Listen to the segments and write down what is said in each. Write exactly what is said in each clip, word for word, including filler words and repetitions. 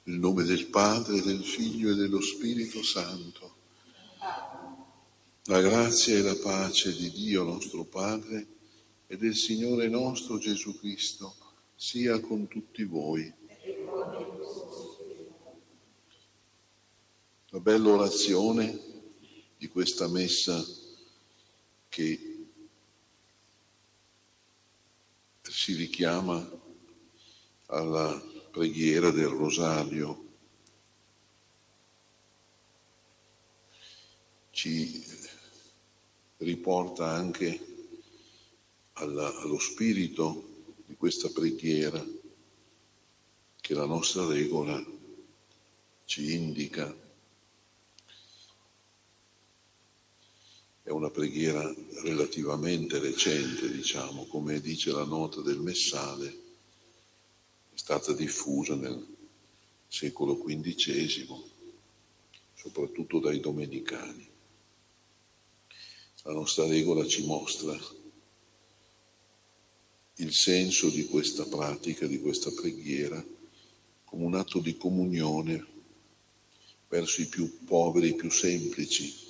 Nel nome del Padre, del Figlio e dello Spirito Santo. La grazia e la pace di Dio nostro Padre e del Signore nostro Gesù Cristo sia con tutti voi. La bella orazione di questa messa che si richiama alla preghiera del Rosario ci riporta anche alla, allo spirito di questa preghiera che la nostra regola ci indica. È una preghiera relativamente recente, diciamo, come dice la nota del Messale, è stata diffusa nel secolo quindicesimo, soprattutto dai domenicani. La nostra regola ci mostra il senso di questa pratica, di questa preghiera, come un atto di comunione verso i più poveri, i più semplici.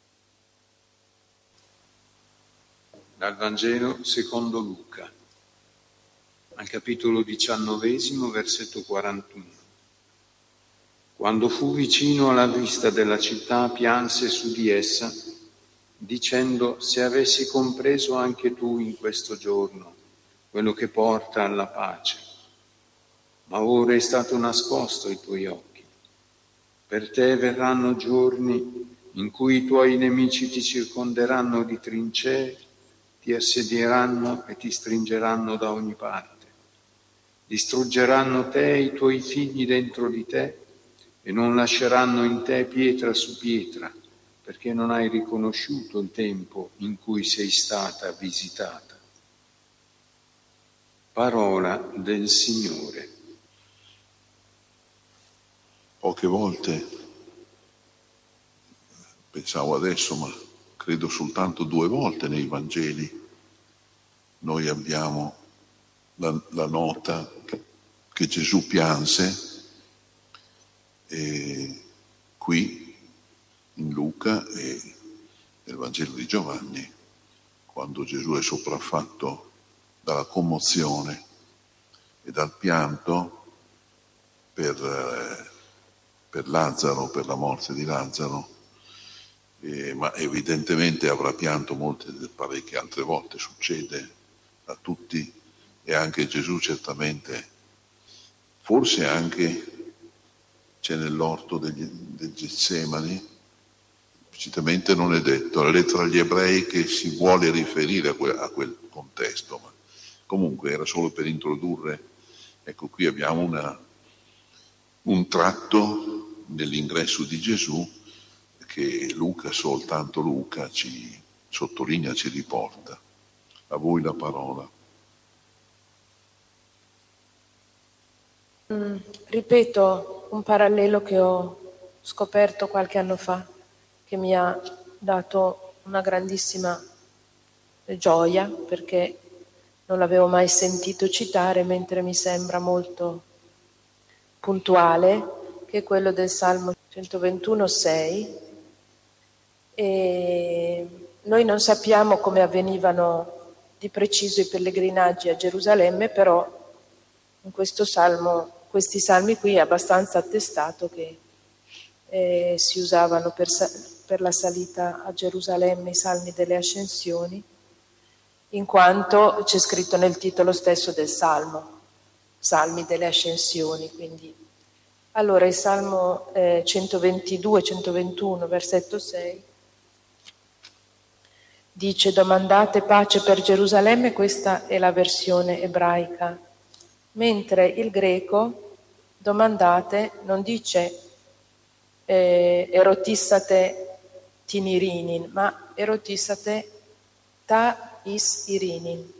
Dal Vangelo secondo Luca, al capitolo diciannovesimo, versetto quarantuno. Quando fu vicino alla vista della città, pianse su di essa, dicendo: se avessi compreso anche tu in questo giorno quello che porta alla pace, ma ora è stato nascosto ai tuoi occhi. Per te verranno giorni in cui i tuoi nemici ti circonderanno di trincee, ti assedieranno e ti stringeranno da ogni parte. Distruggeranno te e i tuoi figli dentro di te e non lasceranno in te pietra su pietra, perché non hai riconosciuto il tempo in cui sei stata visitata. Parola del Signore. Poche volte, pensavo adesso, ma credo soltanto due volte nei Vangeli, noi abbiamo la, la nota che Gesù pianse, e qui in Luca e nel Vangelo di Giovanni, quando Gesù è sopraffatto dalla commozione e dal pianto per, eh, per Lazzaro, per la morte di Lazzaro, eh, ma evidentemente avrà pianto molte, parecchie altre volte, succede a tutti, e anche Gesù certamente, forse anche c'è nell'orto degli, del Getsemani, implicitamente non è detto, la lettera agli ebrei che si vuole riferire a quel, a quel contesto, ma comunque era solo per introdurre. Ecco, qui abbiamo una, un tratto nell'ingresso di Gesù che Luca, soltanto Luca, ci sottolinea, ci riporta. A voi la parola. Mm, ripeto un parallelo che ho scoperto qualche anno fa, che mi ha dato una grandissima gioia, perché non l'avevo mai sentito citare, mentre mi sembra molto puntuale, che è quello del Salmo centoventuno sei. E noi non sappiamo come avvenivano di preciso i pellegrinaggi a Gerusalemme, però in questo salmo, questi salmi qui è abbastanza attestato che eh, si usavano per, per la salita a Gerusalemme i salmi delle ascensioni, in quanto c'è scritto nel titolo stesso del salmo, salmi delle ascensioni. Quindi allora il salmo eh, centoventidue centoventuno versetto sei dice: domandate pace per Gerusalemme, questa è la versione ebraica, mentre il greco domandate non dice eh, erotissate tinirinin, ma erotissate ta is irinin,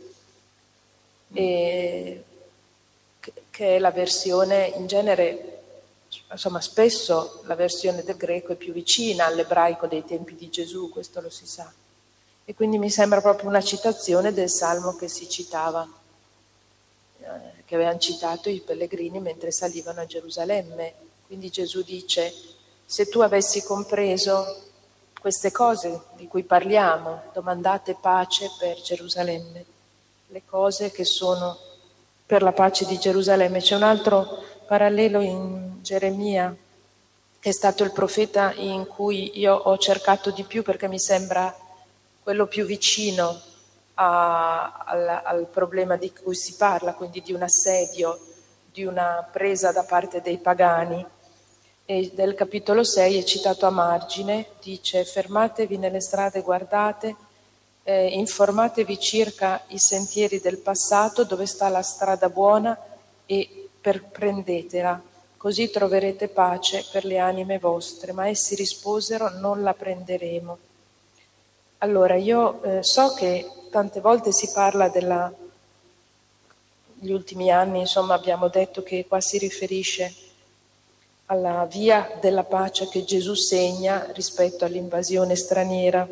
e, che è la versione in genere, insomma spesso la versione del greco è più vicina all'ebraico dei tempi di Gesù, questo lo si sa. E quindi mi sembra proprio una citazione del salmo che si citava, eh, che avevano citato i pellegrini mentre salivano a Gerusalemme. Quindi Gesù dice: se tu avessi compreso queste cose di cui parliamo, domandate pace per Gerusalemme, le cose che sono per la pace di Gerusalemme. C'è un altro parallelo in Geremia, che è stato il profeta in cui io ho cercato di più perché mi sembra quello più vicino a, al, al problema di cui si parla, quindi di un assedio, di una presa da parte dei pagani. E del capitolo sei è citato a margine, dice: fermatevi nelle strade, guardate, eh, informatevi circa i sentieri del passato, dove sta la strada buona, e per, prendetela, così troverete pace per le anime vostre. Ma essi risposero: non la prenderemo. Allora, io eh, so che tante volte si parla della... Negli ultimi anni, insomma, abbiamo detto che qua si riferisce alla via della pace che Gesù segna rispetto all'invasione straniera.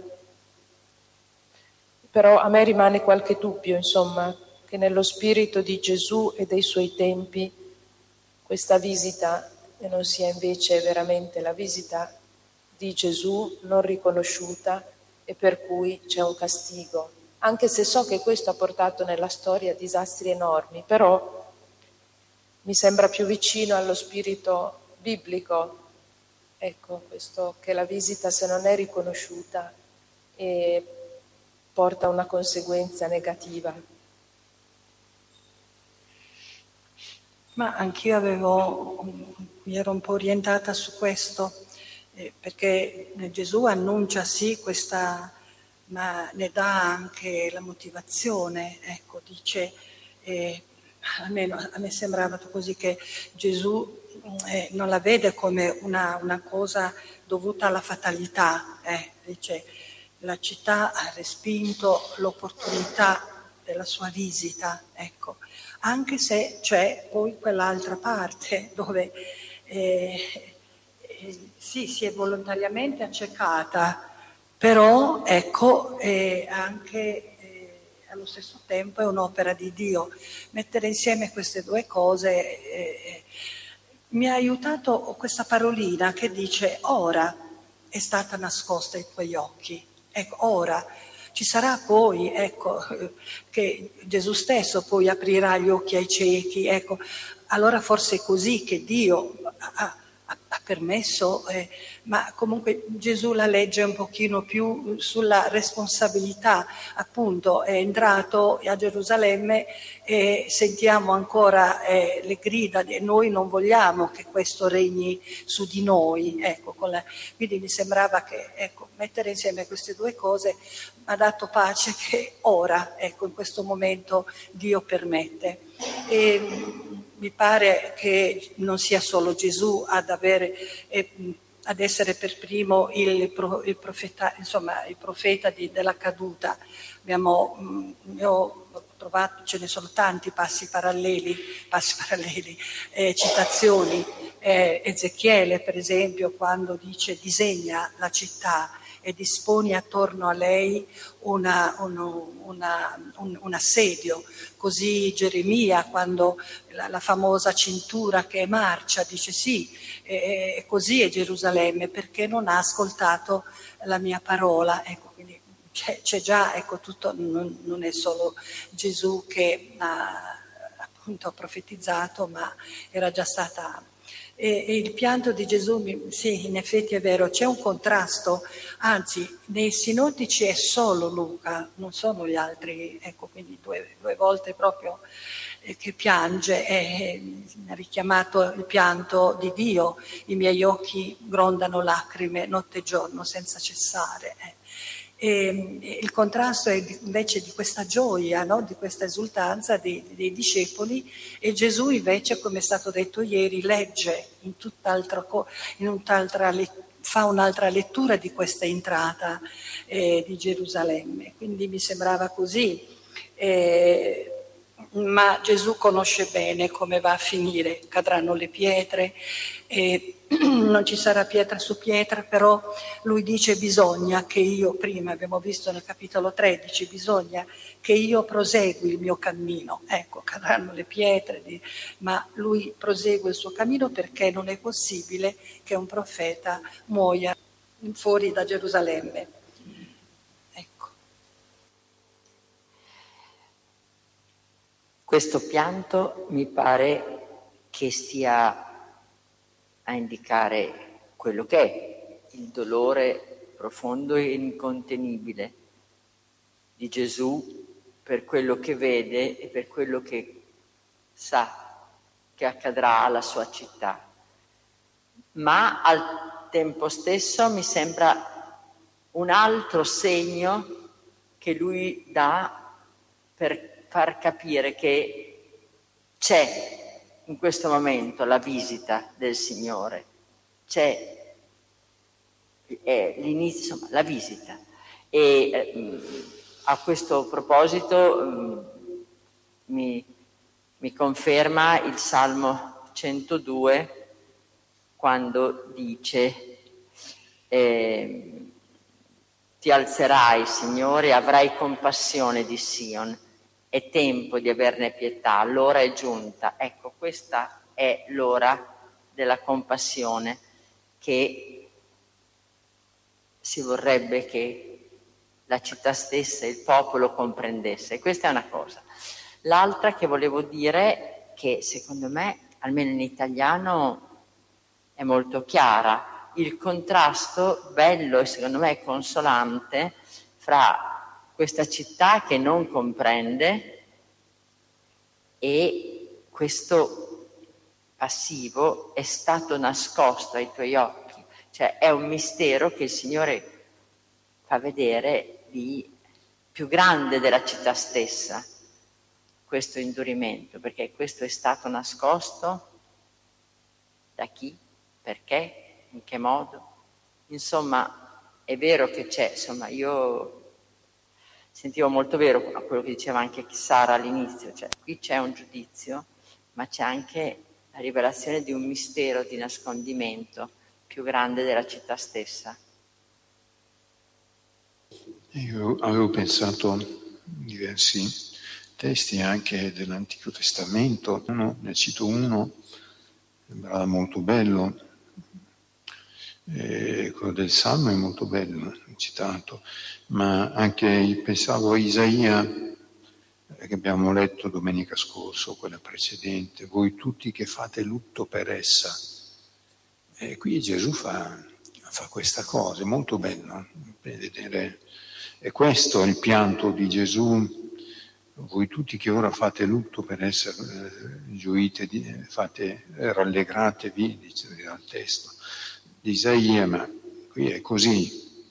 Però a me rimane qualche dubbio, insomma, che nello spirito di Gesù e dei suoi tempi questa visita non sia invece veramente la visita di Gesù non riconosciuta e per cui c'è un castigo. Anche se so che questo ha portato nella storia disastri enormi, però mi sembra più vicino allo spirito biblico, ecco, questo che la visita, se non è riconosciuta, e porta a una conseguenza negativa. Ma anch'io avevo, mi ero un po' orientata su questo, eh, perché Gesù annuncia sì questa, ma ne dà anche la motivazione, ecco, dice, eh, almeno a me sembrava così, che Gesù eh, non la vede come una, una cosa dovuta alla fatalità, eh, dice la città ha respinto l'opportunità della sua visita, ecco, anche se c'è poi quell'altra parte dove eh, eh, sì, si è volontariamente accecata, però ecco, eh, anche eh, allo stesso tempo è un'opera di Dio. Mettere insieme queste due cose eh, mi ha aiutato questa parolina che dice: ora è stata nascosta ai tuoi occhi. Ecco, ora. Ci sarà poi, ecco, che Gesù stesso poi aprirà gli occhi ai ciechi, ecco. Allora forse è così che Dio ha, ha, ha permesso, eh, ma comunque Gesù la legge un pochino più sulla responsabilità. Appunto è entrato a Gerusalemme e sentiamo ancora eh, le grida di noi non vogliamo che questo regni su di noi, ecco, con la, quindi mi sembrava che ecco, mettere insieme queste due cose mi ha dato pace che ora, ecco, in questo momento Dio permette. E mi pare che non sia solo Gesù ad avere eh, ad essere per primo il, il profeta, insomma, il profeta di, della caduta. Abbiamo, mh, io ho trovato, ce ne sono tanti passi paralleli, passi paralleli, eh, citazioni. Eh, Ezechiele, per esempio, quando dice disegna la città e disponi attorno a lei una, uno, una, un, un assedio. Così Geremia, quando la, la famosa cintura che è marcia, dice sì, e così è Gerusalemme, perché non ha ascoltato la mia parola. Ecco, quindi c'è, c'è già, ecco, tutto, non, non è solo Gesù che ha appunto profetizzato, ma era già stata... E, e il pianto di Gesù, sì, in effetti è vero, c'è un contrasto, anzi, nei sinottici è solo Luca, non sono gli altri, ecco, quindi due, due volte proprio eh, che piange, e ha richiamato il pianto di Dio, i miei occhi grondano lacrime notte e giorno senza cessare. Eh. E il contrasto è invece di questa gioia, no? Di questa esultanza dei, dei discepoli, e Gesù invece, come è stato detto ieri, legge in tutt'altra, in un'altra, fa un'altra lettura di questa entrata eh, di Gerusalemme. Quindi mi sembrava così. Eh, ma Gesù conosce bene come va a finire, cadranno le pietre, e non ci sarà pietra su pietra, però lui dice bisogna che io, prima abbiamo visto nel capitolo tredici, bisogna che io prosegui il mio cammino. Ecco, cadranno le pietre, ma lui prosegue il suo cammino perché non è possibile che un profeta muoia fuori da Gerusalemme. Ecco. Questo pianto mi pare che stia a indicare quello che è il dolore profondo e incontenibile di Gesù per quello che vede e per quello che sa che accadrà alla sua città. Ma al tempo stesso mi sembra un altro segno che lui dà per far capire che c'è in questo momento la visita del Signore, c'è è l'inizio, insomma, la visita. E eh, a questo proposito eh, mi, mi conferma il Salmo centodue quando dice eh, ti alzerai, Signore, avrai compassione di Sion, è tempo di averne pietà, l'ora è giunta. Ecco, questa è l'ora della compassione che si vorrebbe che la città stessa, il popolo comprendesse. E questa è una cosa. L'altra che volevo dire, che secondo me, almeno in italiano, è molto chiara, il contrasto bello e secondo me consolante fra questa città che non comprende e questo passivo è stato nascosto ai tuoi occhi. Cioè è un mistero che il Signore fa vedere di più grande della città stessa, questo indurimento, perché questo è stato nascosto da chi, perché, in che modo. Insomma, è vero che c'è, insomma, io sentivo molto vero quello che diceva anche Sara all'inizio, cioè qui c'è un giudizio, ma c'è anche la rivelazione di un mistero di nascondimento più grande della città stessa. Io avevo pensato a diversi testi anche dell'Antico Testamento, uno, ne cito uno, sembrava molto bello, eh, quello del Salmo è molto bello, citato, ma anche pensavo a Isaia, eh, che abbiamo letto domenica scorsa, quella precedente, voi tutti che fate lutto per essa. E qui Gesù fa, fa questa cosa, è molto bello vedere. E questo è il pianto di Gesù, voi tutti che ora fate lutto per essere eh, gioite, fate, eh, rallegratevi, dice il testo di Isaia, ma qui è così.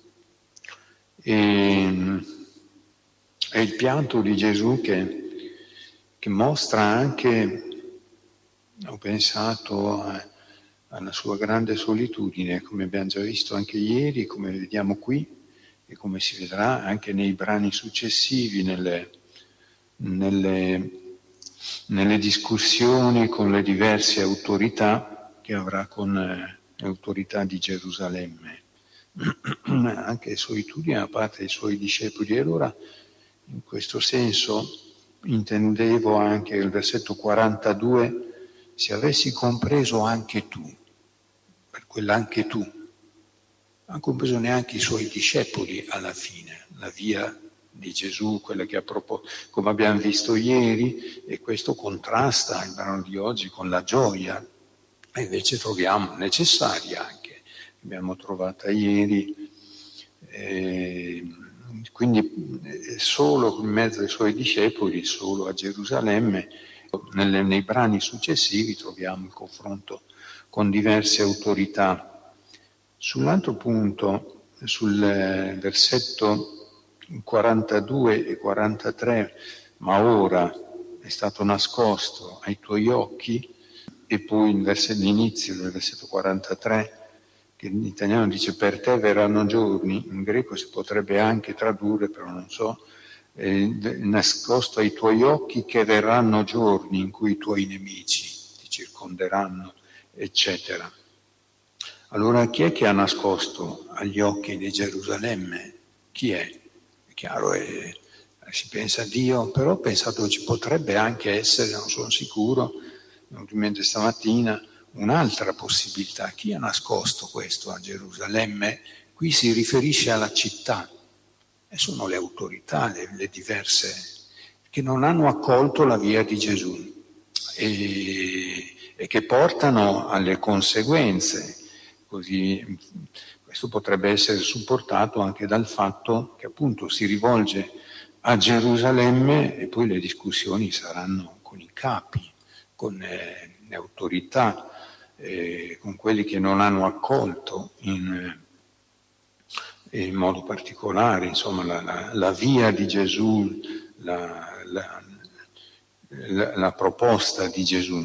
E, è il pianto di Gesù che, che mostra anche, ho pensato, a, alla sua grande solitudine, come abbiamo già visto anche ieri, come vediamo qui, e come si vedrà anche nei brani successivi, nelle, nelle, nelle discussioni con le diverse autorità che avrà con eh, le autorità di Gerusalemme. Anche solitudine da parte dei suoi discepoli. E allora, in questo senso, intendevo anche il versetto quarantadue, se avessi compreso anche tu, per quell'anche tu, non compreso neanche i suoi discepoli alla fine, la via di Gesù, quella che ha proposto, come abbiamo visto ieri, e questo contrasta il brano di oggi con la gioia, e invece troviamo necessaria anche, abbiamo trovata ieri, eh, quindi solo in mezzo ai suoi discepoli, solo a Gerusalemme, nelle, nei brani successivi troviamo il confronto con diverse autorità. Sull'altro punto, sul versetto quarantadue e quarantatré, ma ora è stato nascosto ai tuoi occhi, e poi il versetto, l'inizio del versetto quarantatré, che in italiano dice per te verranno giorni, in greco si potrebbe anche tradurre, però non so, è nascosto ai tuoi occhi che verranno giorni in cui i tuoi nemici ti circonderanno, eccetera. Allora chi è che ha nascosto agli occhi di Gerusalemme? Chi è? È chiaro, è, si pensa a Dio, però ho pensato che ci potrebbe anche essere, non sono sicuro, mi è venuto in mente stamattina, un'altra possibilità. Chi ha nascosto questo a Gerusalemme? Qui si riferisce alla città, e sono le autorità, le, le diverse, che non hanno accolto la via di Gesù e, e che portano alle conseguenze. Così, questo potrebbe essere supportato anche dal fatto che appunto si rivolge a Gerusalemme e poi le discussioni saranno con i capi, con eh, le autorità, eh, con quelli che non hanno accolto in, in modo particolare, insomma, la, la, la via di Gesù, la, la, la, la proposta di Gesù.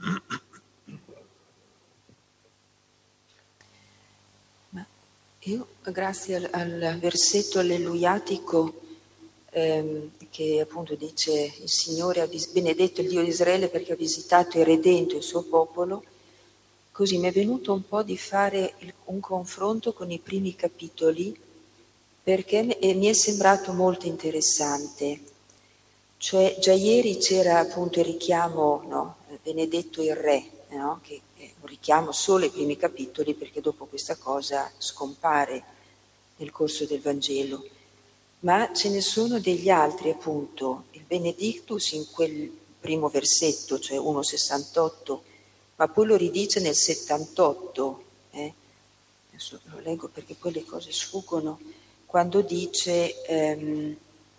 Io, grazie al, al versetto alleluiatico ehm, che appunto dice il Signore ha vis- benedetto il Dio di Israele perché ha visitato e redento il suo popolo, così mi è venuto un po' di fare il, un confronto con i primi capitoli perché mi, e mi è sembrato molto interessante. Cioè già ieri c'era appunto il richiamo, no? Benedetto il Re, no? Che è un richiamo solo ai primi capitoli perché dopo questa cosa scompare nel corso del Vangelo. Ma ce ne sono degli altri appunto, il Benedictus in quel primo versetto, cioè uno sessantotto, ma poi lo ridice nel settantotto, eh? Adesso lo leggo perché poi le cose sfuggono, quando dice... Ehm,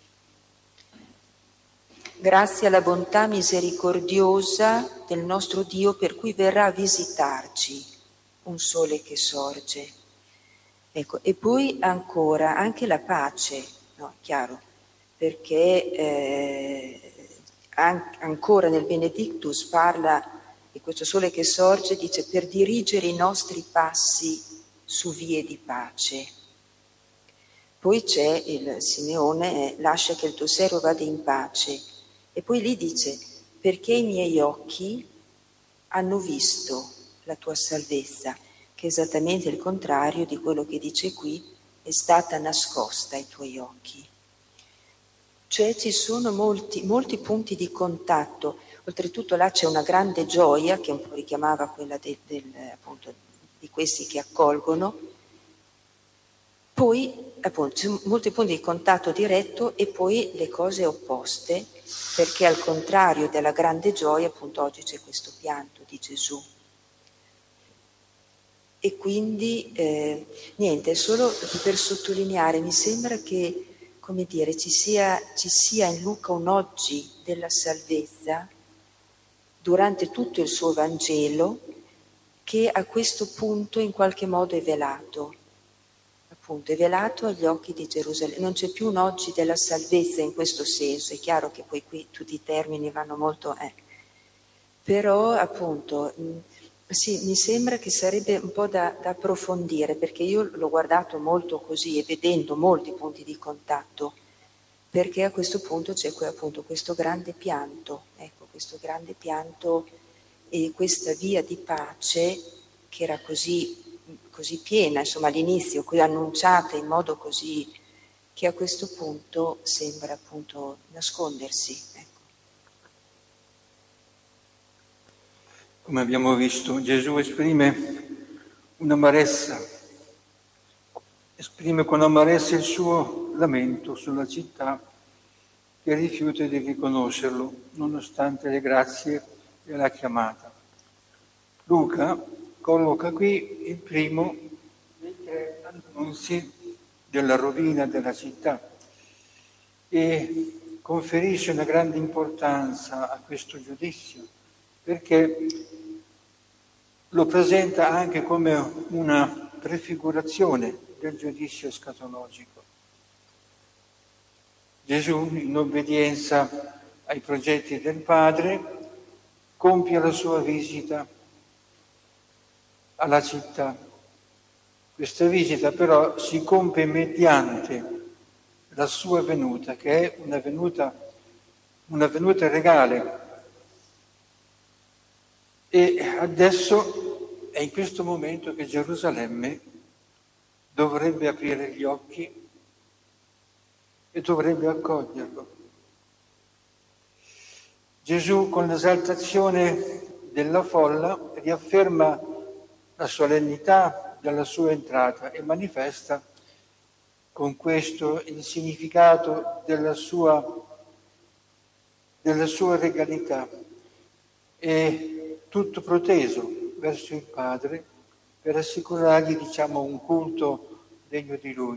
grazie alla bontà misericordiosa del nostro Dio per cui verrà a visitarci un sole che sorge. Ecco, e poi ancora anche la pace, no, chiaro, perché eh, an- ancora nel Benedictus parla di questo sole che sorge, dice per dirigere i nostri passi su vie di pace. Poi c'è il Simeone, eh, lascia che il tuo servo vada in pace. E poi lì dice, perché i miei occhi hanno visto la tua salvezza, che è esattamente il contrario di quello che dice qui, è stata nascosta ai tuoi occhi. Cioè ci sono molti, molti punti di contatto, oltretutto là c'è una grande gioia, che un po' richiamava quella de, del, appunto, di questi che accolgono. Poi appunto ci sono molti punti di contatto diretto e poi le cose opposte, perché al contrario della grande gioia appunto oggi c'è questo pianto di Gesù. E quindi eh, niente, solo per sottolineare, mi sembra che, come dire, ci sia, ci sia in Luca un oggi della salvezza durante tutto il suo Vangelo che a questo punto in qualche modo è velato. Appunto, è velato agli occhi di Gerusalemme. Non c'è più un oggi della salvezza in questo senso, è chiaro che poi qui tutti i termini vanno molto... Eh. Però, appunto, mh, sì, mi sembra che sarebbe un po' da, da approfondire, perché io l'ho guardato molto così e vedendo molti punti di contatto, perché a questo punto c'è appunto questo grande pianto, ecco, questo grande pianto e questa via di pace che era così così piena, insomma all'inizio, qui annunciata in modo così, che a questo punto sembra appunto nascondersi. Ecco. Come abbiamo visto, Gesù esprime un'amarezza, esprime con amarezza il suo lamento sulla città che rifiuta di riconoscerlo, nonostante le grazie e la chiamata. Luca colloca qui il primo dei tre annunzi della rovina della città e conferisce una grande importanza a questo giudizio perché lo presenta anche come una prefigurazione del giudizio escatologico. Gesù, in obbedienza ai progetti del Padre, compie la sua visita alla città. Questa visita però si compie mediante la sua venuta, che è una venuta, una venuta regale. E adesso è in questo momento che Gerusalemme dovrebbe aprire gli occhi e dovrebbe accoglierlo. Gesù, con l'esaltazione della folla, riafferma la solennità della sua entrata e manifesta con questo il significato della sua, della sua regalità. È tutto proteso verso il Padre per assicurargli, diciamo, un culto degno di Lui.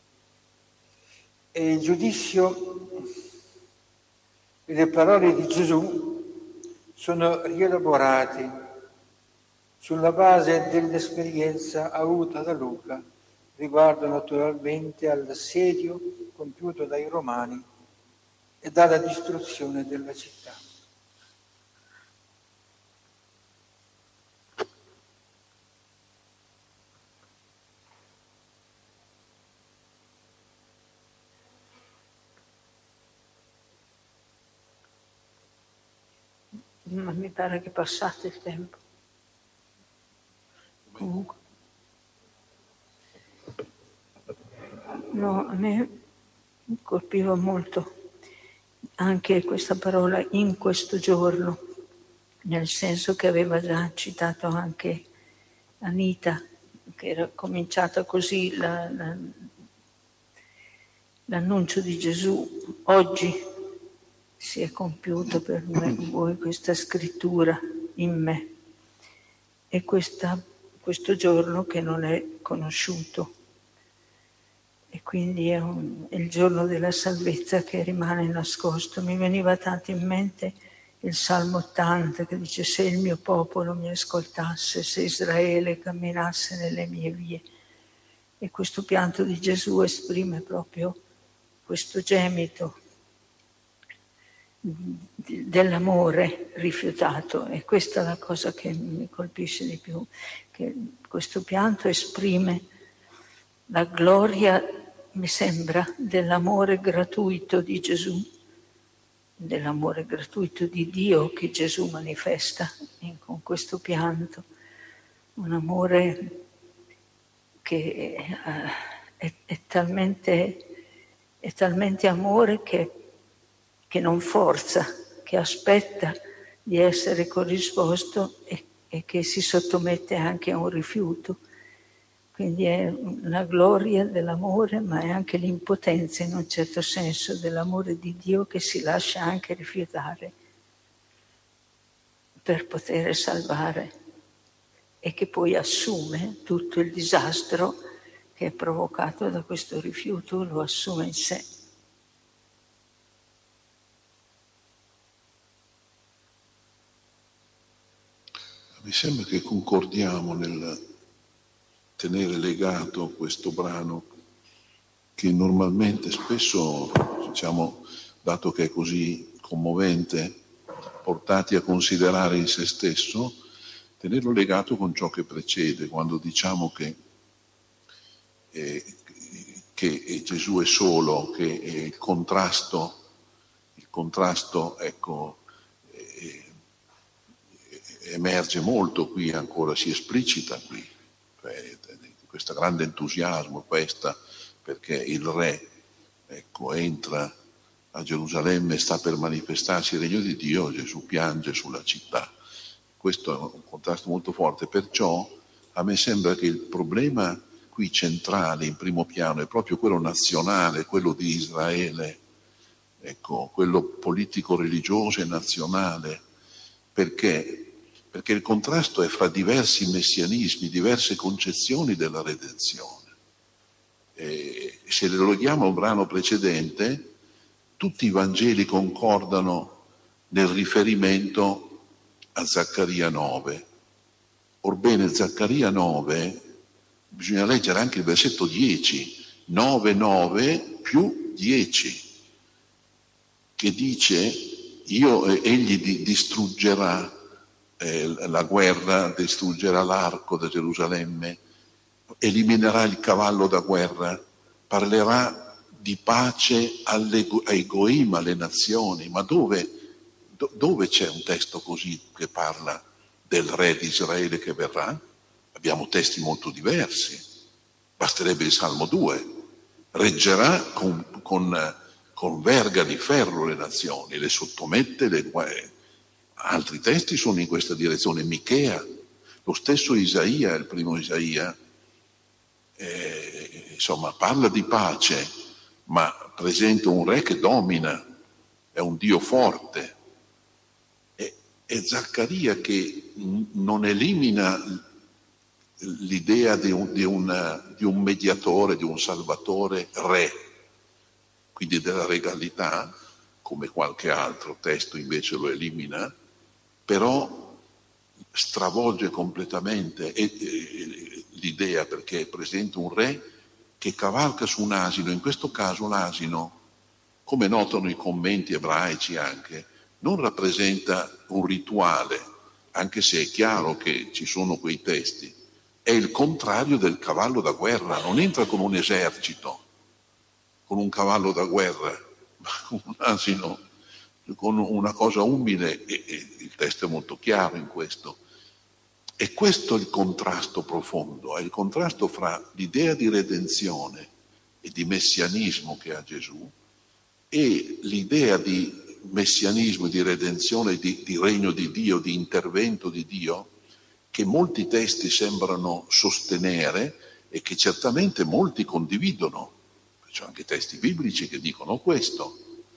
E il giudizio e le parole di Gesù sono rielaborati sulla base dell'esperienza avuta da Luca riguardo naturalmente all'assedio compiuto dai Romani e dalla distruzione della città. Ma mi pare che passasse il tempo. Comunque. No, a me colpiva molto anche questa parola in questo giorno, nel senso che aveva già citato anche Anita, che era cominciata così la, la, l'annuncio di Gesù. Oggi si è compiuta per me, voi questa scrittura in me, e questa, questo giorno che non è conosciuto. E quindi è, un, è il giorno della salvezza che rimane nascosto. Mi veniva tanto in mente il Salmo ottanta che dice: se il mio popolo mi ascoltasse, se Israele camminasse nelle mie vie. E questo pianto di Gesù esprime proprio questo gemito dell'amore rifiutato. E questa è la cosa che mi colpisce di più, che questo pianto esprime la gloria, mi sembra, dell'amore gratuito di Gesù, dell'amore gratuito di Dio che Gesù manifesta con questo pianto, un amore che è, è, talmente, è talmente amore che, che non forza, che aspetta di essere corrisposto e, e che si sottomette anche a un rifiuto. Quindi è la gloria dell'amore, ma è anche l'impotenza, in un certo senso, dell'amore di Dio che si lascia anche rifiutare per poter salvare e che poi assume tutto il disastro che è provocato da questo rifiuto, lo assume in sé. Mi sembra che concordiamo nel tenere legato questo brano che normalmente spesso, diciamo, dato che è così commovente, portati a considerare in se stesso, tenerlo legato con ciò che precede, quando diciamo che, eh, che Gesù è solo, che il contrasto, il contrasto, ecco, eh, emerge molto qui, ancora si esplicita qui. Questo grande entusiasmo, questa, perché il re, ecco, entra a Gerusalemme e sta per manifestarsi il regno di Dio, Gesù piange sulla città. Questo è un contrasto molto forte, perciò a me sembra che il problema qui centrale, in primo piano, è proprio quello nazionale, quello di Israele, ecco, quello politico-religioso e nazionale, perché perché il contrasto è fra diversi messianismi, diverse concezioni della redenzione. E se lo leghiamo al brano precedente, tutti i Vangeli concordano nel riferimento a Zaccaria nove. Orbene, Zaccaria nove, bisogna leggere anche il versetto dieci, nove, nove più dieci, che dice, io, eh, egli distruggerà la guerra, distruggerà l'arco da Gerusalemme, eliminerà il cavallo da guerra, parlerà di pace alle, ai goim, alle nazioni. Ma dove, do, dove c'è un testo così che parla del re di Israele che verrà? Abbiamo testi molto diversi. Basterebbe il Salmo due. Reggerà con, con, con verga di ferro le nazioni, le sottomette, le guerre. Altri testi sono in questa direzione. Michea, lo stesso Isaia, il primo Isaia, eh, insomma, parla di pace, ma presenta un re che domina, è un Dio forte. E, e Zaccaria che non elimina l'idea di un, di, una, di un mediatore, di un salvatore re, quindi della regalità, come qualche altro testo invece lo elimina, però stravolge completamente e, e, l'idea, perché presenta un re che cavalca su un asino. In questo caso l'asino, come notano i commenti ebraici anche, non rappresenta un rituale, anche se è chiaro che ci sono quei testi. È il contrario del cavallo da guerra, non entra con un esercito, con un cavallo da guerra, ma con un asino, con una cosa umile, e, e il testo è molto chiaro in questo. E questo è il contrasto profondo, è il contrasto fra l'idea di redenzione e di messianismo che ha Gesù e l'idea di messianismo, di redenzione, di, di regno di Dio, di intervento di Dio, che molti testi sembrano sostenere e che certamente molti condividono. C'è anche testi biblici che dicono questo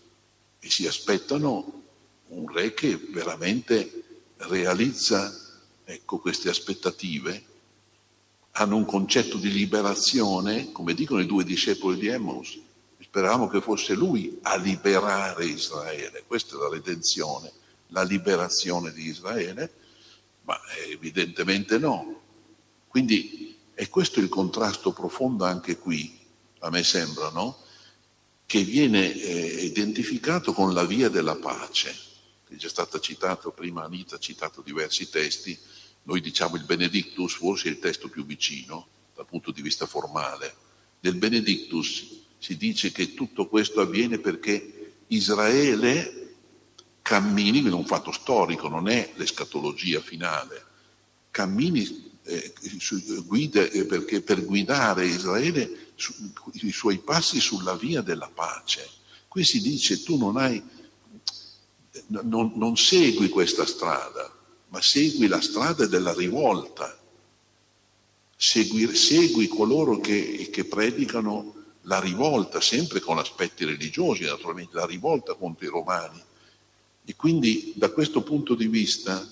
e si aspettano un re che veramente realizza, ecco, queste aspettative. Hanno un concetto di liberazione, come dicono i due discepoli di Emmaus. Speravamo che fosse lui a liberare Israele. Questa è la redenzione, la liberazione di Israele, ma evidentemente no. Quindi è questo il contrasto profondo anche qui, a me sembra, no? Che viene eh, identificato con la via della pace. È già stata citato prima, Anita ha citato diversi testi. Noi diciamo il Benedictus, forse è il testo più vicino dal punto di vista formale. Nel Benedictus si dice che tutto questo avviene perché Israele cammini, è un fatto storico, non è l'escatologia finale, cammini eh, su, guida, eh, perché per guidare Israele su, i suoi passi sulla via della pace. Qui si dice tu non hai, non, non segui questa strada, ma segui la strada della rivolta, segui, segui coloro che, che predicano la rivolta, sempre con aspetti religiosi, naturalmente, la rivolta contro i romani. E quindi da questo punto di vista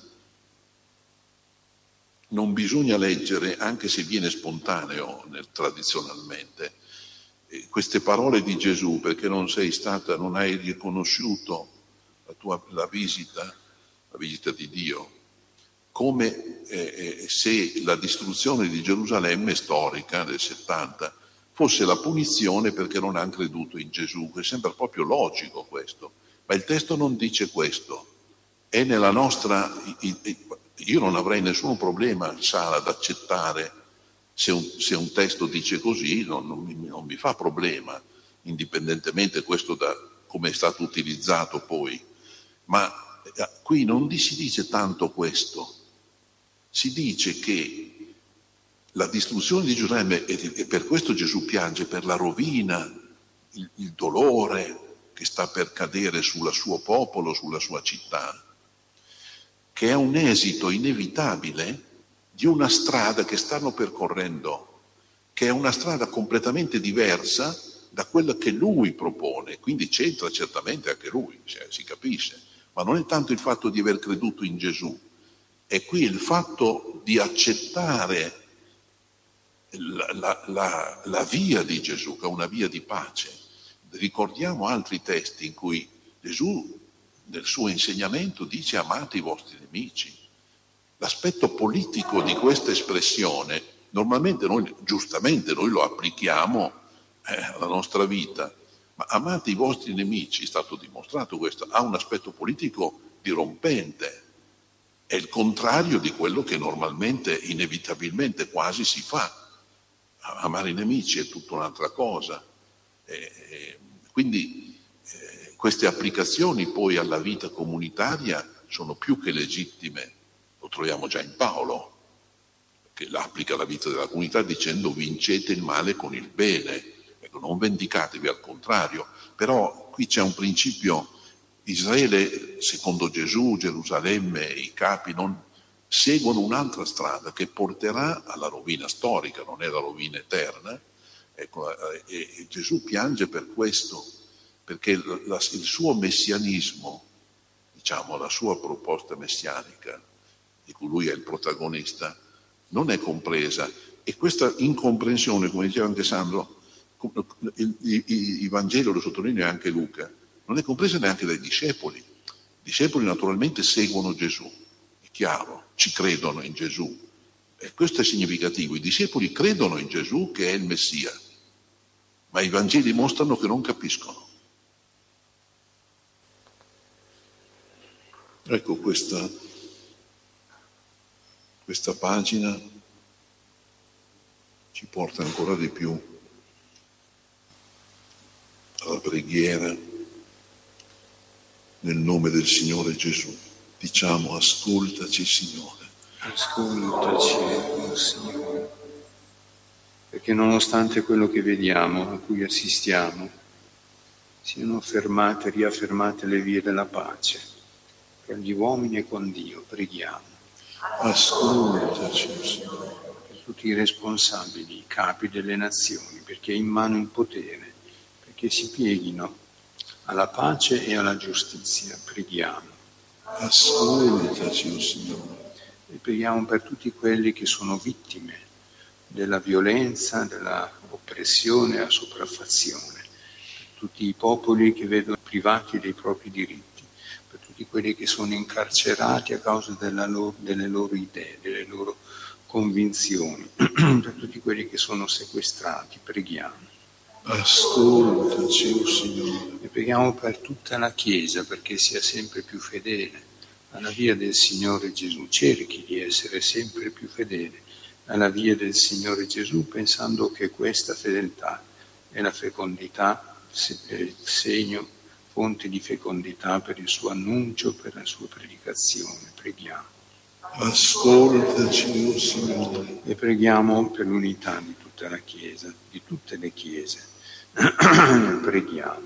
non bisogna leggere, anche se viene spontaneo nel, tradizionalmente, eh, queste parole di Gesù, perché non sei stata, non hai riconosciuto la tua la visita, la visita di Dio, come eh, se la distruzione di Gerusalemme storica del settanta fosse la punizione perché non hanno creduto in Gesù, che sembra proprio logico questo, ma il testo non dice questo. È nella nostra, io non avrei nessun problema, Sara, ad accettare se un, se un testo dice così, non, non, mi, non mi fa problema, indipendentemente questo da come è stato utilizzato poi, ma qui non si dice tanto questo, si dice che la distruzione di Gerusalemme, e per questo Gesù piange, per la rovina, il, il dolore che sta per cadere sul suo popolo, sulla sua città, che è un esito inevitabile di una strada che stanno percorrendo, che è una strada completamente diversa da quella che lui propone, quindi c'entra certamente anche lui, cioè, si capisce, ma non è tanto il fatto di aver creduto in Gesù, è qui il fatto di accettare la, la, la, la via di Gesù, che è una via di pace. Ricordiamo altri testi in cui Gesù nel suo insegnamento dice amate i vostri nemici. L'aspetto politico di questa espressione, normalmente noi, giustamente, noi lo applichiamo eh, alla nostra vita, ma amate i vostri nemici, è stato dimostrato questo, ha un aspetto politico dirompente, è il contrario di quello che normalmente, inevitabilmente quasi si fa. Amare i nemici è tutta un'altra cosa. Eh, quindi eh, queste applicazioni poi alla vita comunitaria sono più che legittime, lo troviamo già in Paolo, che l'applica alla vita della comunità dicendo vincete il male con il bene, ecco, non vendicatevi, al contrario. Però qui c'è un principio: Israele, secondo Gesù, Gerusalemme, i capi non seguono un'altra strada che porterà alla rovina storica, non è la rovina eterna. Ecco, e, e Gesù piange per questo, perché la, il suo messianismo, diciamo la sua proposta messianica, di cui lui è il protagonista, non è compresa. E questa incomprensione, come diceva anche Sandro, il, il, il Vangelo lo sottolinea anche Luca, non è compresa neanche dai discepoli. I discepoli naturalmente seguono Gesù, è chiaro, ci credono in Gesù. E questo è significativo: i discepoli credono in Gesù che è il Messia, ma i Vangeli mostrano che non capiscono. Ecco, questa, questa pagina ci porta ancora di più alla preghiera nel nome del Signore Gesù. Diciamo: ascoltaci, Signore. Ascoltaci, oh Signore, perché nonostante quello che vediamo, a cui assistiamo, siano fermate, riaffermate le vie della pace per gli uomini e con Dio. Preghiamo. Ascoltaci, Signore. Per tutti i responsabili, i capi delle nazioni, perché è in mano il potere, perché si pieghino alla pace e alla giustizia. Preghiamo. Ascoltaci, oh Signore. E preghiamo per tutti quelli che sono vittime della violenza, della oppressione e la sopraffazione, per tutti i popoli che vedono privati dei propri diritti, per tutti quelli che sono incarcerati a causa della loro, delle loro idee, delle loro convinzioni, per tutti quelli che sono sequestrati. Preghiamo. Ascoltaci, oh Signore. E preghiamo per tutta la Chiesa, perché sia sempre più fedele alla via del Signore Gesù. Cerchi di essere sempre più fedele alla via del Signore Gesù, pensando che questa fedeltà è la fecondità, il segno, fonte di fecondità per il suo annuncio, per la sua predicazione. Preghiamo. Ascoltaci, oh Signore. E preghiamo per l'unità di tutta la Chiesa, di tutte le Chiese. Preghiamo.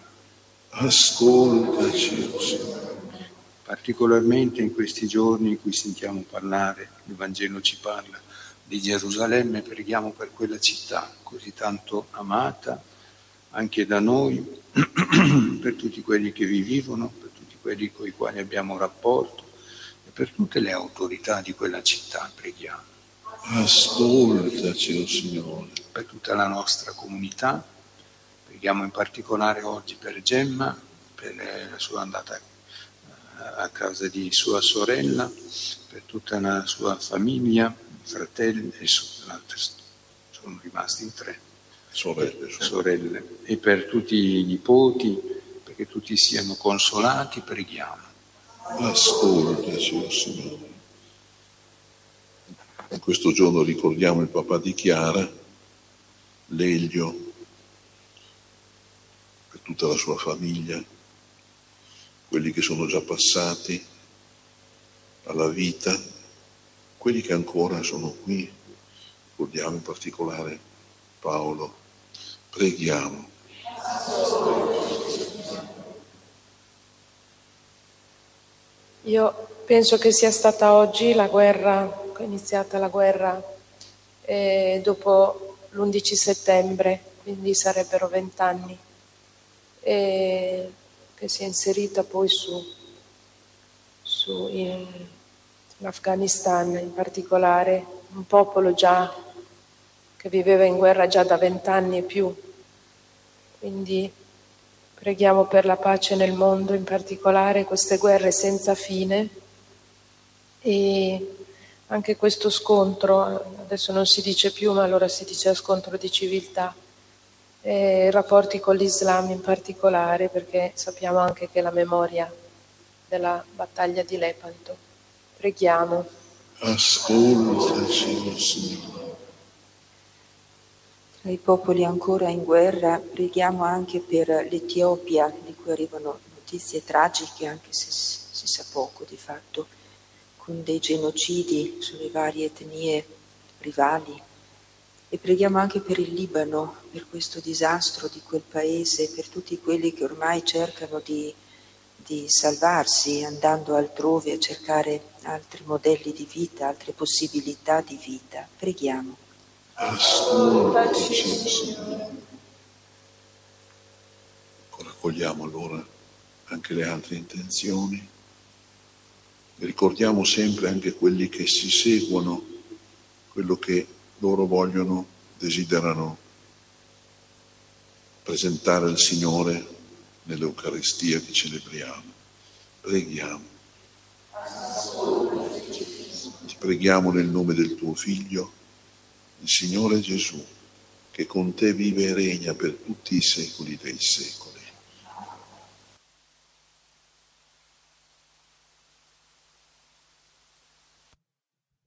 Ascoltaci, oh Signore. Particolarmente in questi giorni in cui sentiamo parlare, il Vangelo ci parla di Gerusalemme, preghiamo per quella città così tanto amata anche da noi, per tutti quelli che vi vivono, per tutti quelli con i quali abbiamo rapporto e per tutte le autorità di quella città. Preghiamo. Ascoltaci, oh Signore. Per tutta la nostra comunità, preghiamo in particolare oggi per Gemma, per la sua andata a casa di sua sorella, per tutta la sua famiglia, fratelli e sorelle, sono rimasti in tre, Sorelle, sorelle. sorelle, e per tutti i nipoti, perché tutti siano consolati. Preghiamo. Ascoltaci, oh Signore. In questo giorno ricordiamo il papà di Chiara, Lelio, per tutta la sua famiglia, quelli che sono già passati alla vita, quelli che ancora sono qui, ricordiamo in particolare Paolo. Preghiamo. Io penso che sia stata oggi la guerra, è iniziata la guerra eh, dopo l'undici settembre, quindi sarebbero vent'anni, e che si è inserita poi su, su in, in Afghanistan in particolare, un popolo già che viveva in guerra già da vent'anni e più. Quindi preghiamo per la pace nel mondo, in particolare queste guerre senza fine e anche questo scontro, adesso non si dice più, ma allora si dice scontro di civiltà, e rapporti con l'Islam in particolare, perché sappiamo anche che la memoria della battaglia di Lepanto. Preghiamo. Ascoltaci, oh Signore. ai popoli ancora in guerra, preghiamo anche per l'Etiopia, di cui arrivano notizie tragiche, anche se si sa poco di fatto, con dei genocidi sulle varie etnie rivali. E preghiamo anche per il Libano, per questo disastro di quel paese, per tutti quelli che ormai cercano di, di salvarsi, andando altrove a cercare altri modelli di vita, altre possibilità di vita. Preghiamo. Raccogliamo allora anche le altre intenzioni. Ricordiamo sempre anche quelli che si seguono, quello che loro vogliono, desiderano presentare al Signore nell'Eucaristia che celebriamo. Preghiamo. Ti preghiamo nel nome del tuo Figlio, il Signore Gesù, che con te vive e regna per tutti i secoli dei secoli.